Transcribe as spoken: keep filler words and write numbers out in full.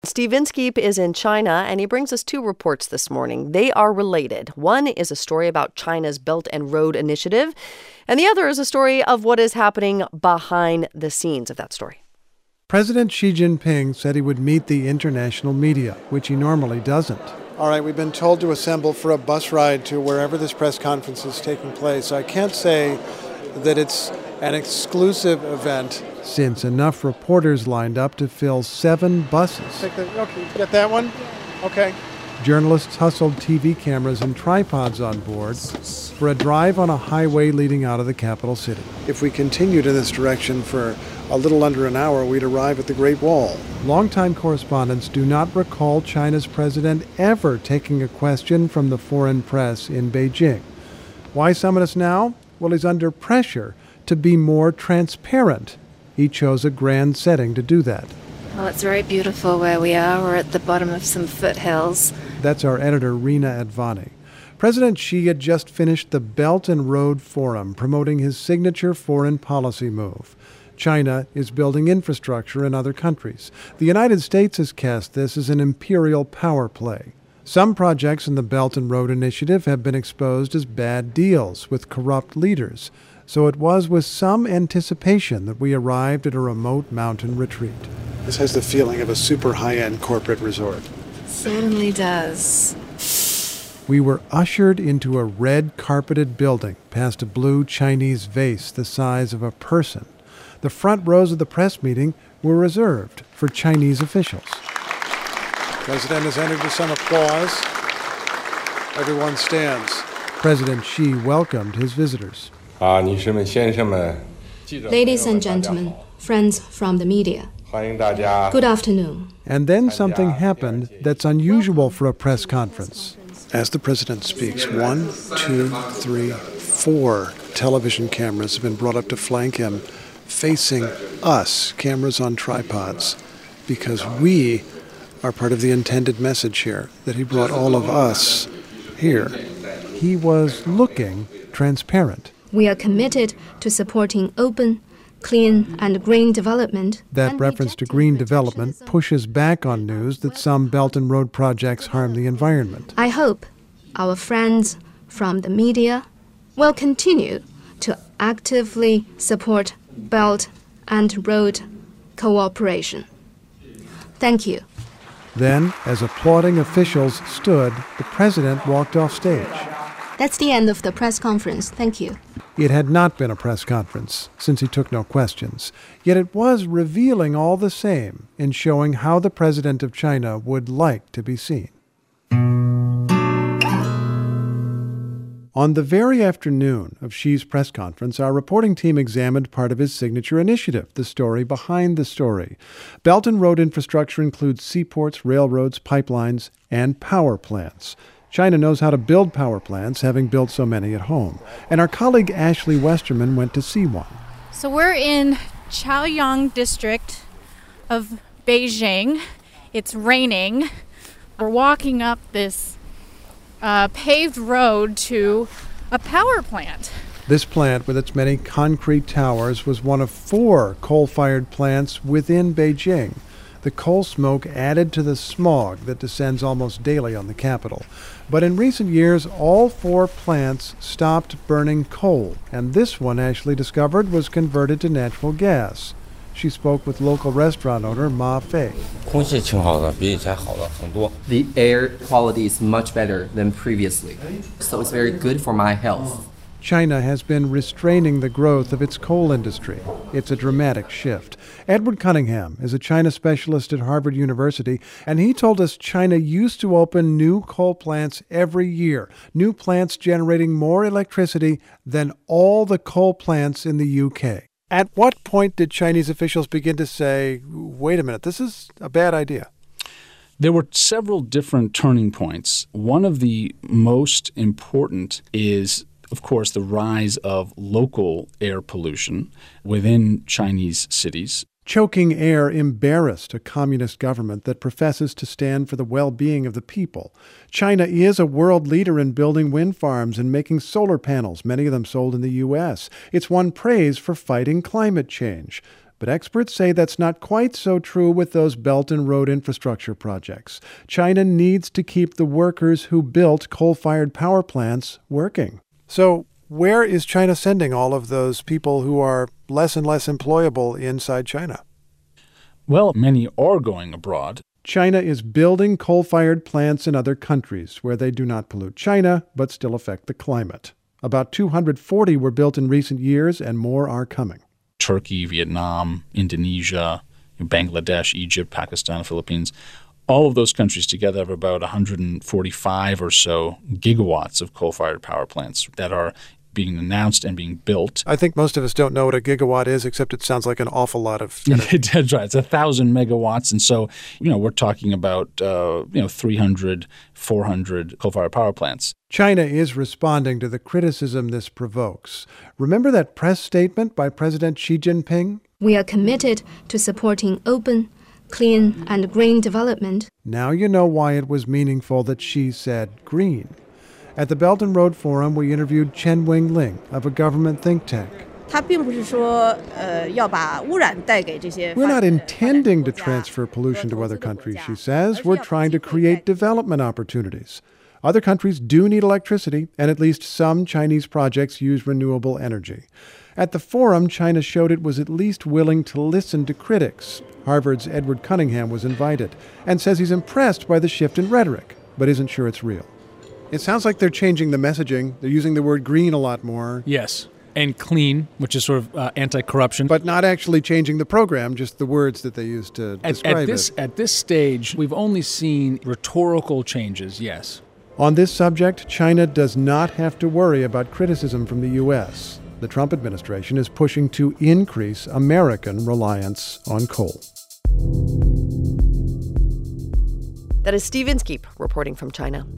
Steve Inskeep is in China, and he brings us two reports this morning. They are related. One is a story about China's Belt and Road Initiative, and the other is a story of what is happening behind the scenes of that story. President Xi Jinping said he would meet the international media, which he normally doesn't. All right, we've been told to assemble for a bus ride to wherever this press conference is taking place. I can't say that it's an exclusive event, since enough reporters lined up to fill seven buses. Take the, okay, you got that one? Okay. Journalists hustled T V cameras and tripods on board for a drive on a highway leading out of the capital city. If we continued in this direction for a little under an hour, we'd arrive at the Great Wall. Longtime correspondents do not recall China's president ever taking a question from the foreign press in Beijing. Why summon us now? Well, he's under pressure to be more transparent. He chose a grand setting to do that. Well, it's very beautiful where we are. We're at the bottom of some foothills. That's our editor, Rina Advani. President Xi had just finished the Belt and Road Forum, promoting his signature foreign policy move. China is building infrastructure in other countries. The United States has cast this as an imperial power play. Some projects in the Belt and Road Initiative have been exposed as bad deals with corrupt leaders. So it was with some anticipation that we arrived at a remote mountain retreat. This has the feeling of a super high-end corporate resort. Certainly does. We were ushered into a red-carpeted building past a blue Chinese vase the size of a person. The front rows of the press meeting were reserved for Chinese officials. The president has entered with some applause. Everyone stands. President Xi welcomed his visitors. Ladies and gentlemen, friends from the media, good afternoon. And then something happened that's unusual for a press conference. As the president speaks, one, two, three, four television cameras have been brought up to flank him, facing us, cameras on tripods, because we are part of the intended message here, that he brought all of us here. He was looking transparent. We are committed to supporting open, clean, and green development. That reference to green development pushes back on news that some Belt and Road projects harm the environment. I hope our friends from the media will continue to actively support Belt and Road cooperation. Thank you. Then, as applauding officials stood, the president walked off stage. That's the end of the press conference. Thank you. It had not been a press conference, since he took no questions. Yet it was revealing all the same in showing how the president of China would like to be seen. On the very afternoon of Xi's press conference, our reporting team examined part of his signature initiative, the story behind the story. Belt and Road infrastructure includes seaports, railroads, pipelines, and power plants. China knows how to build power plants, having built so many at home. And our colleague Ashley Westerman went to see one. So we're in Chaoyang district of Beijing. It's raining. We're walking up this uh, paved road to a power plant. This plant, with its many concrete towers, was one of four coal-fired plants within Beijing. The coal smoke added to the smog that descends almost daily on the capital. But in recent years, all four plants stopped burning coal, and this one, Ashley discovered, was converted to natural gas. She spoke with local restaurant owner Ma Fei. The air quality is much better than previously, so it's very good for my health. China has been restraining the growth of its coal industry. It's a dramatic shift. Edward Cunningham is a China specialist at Harvard University, and he told us China used to open new coal plants every year, new plants generating more electricity than all the coal plants in the U K. At what point did Chinese officials begin to say, wait a minute, this is a bad idea? There were several different turning points. One of the most important is, of course, the rise of local air pollution within Chinese cities. Choking air embarrassed a communist government that professes to stand for the well-being of the people. China is a world leader in building wind farms and making solar panels, many of them sold in the U S. It's won praise for fighting climate change. But experts say that's not quite so true with those Belt and Road infrastructure projects. China needs to keep the workers who built coal-fired power plants working. So where is China sending all of those people who are less and less employable inside China? Well, many are going abroad. China is building coal-fired plants in other countries where they do not pollute China but still affect the climate. About two hundred forty were built in recent years, and more are coming. Turkey, Vietnam, Indonesia, Bangladesh, Egypt, Pakistan, Philippines. All of those countries together have about one hundred forty-five or so gigawatts of coal-fired power plants that are being announced and being built. I think most of us don't know what a gigawatt is, except it sounds like an awful lot of energy. That's right. It's a thousand megawatts. And so, you know, we're talking about, uh, you know, three hundred, four hundred coal-fired power plants. China is responding to the criticism this provokes. Remember that press statement by President Xi Jinping? We are committed to supporting open, clean, and green development. Now you know why it was meaningful that Xi said green. At the Belt and Road Forum, we interviewed Chen Wing-ling of a government think tank. We're not intending to transfer pollution to other countries, she says. We're trying to create development opportunities. Other countries do need electricity, and at least some Chinese projects use renewable energy. At the forum, China showed it was at least willing to listen to critics. Harvard's Edward Cunningham was invited and says he's impressed by the shift in rhetoric, but isn't sure it's real. It sounds like they're changing the messaging. They're using the word green a lot more. Yes, and clean, which is sort of uh, anti-corruption. But not actually changing the program, just the words that they use to at, describe at this, it. At this stage, we've only seen rhetorical changes, yes. On this subject, China does not have to worry about criticism from the U S. The Trump administration is pushing to increase American reliance on coal. That is Steve Inskeep reporting from China.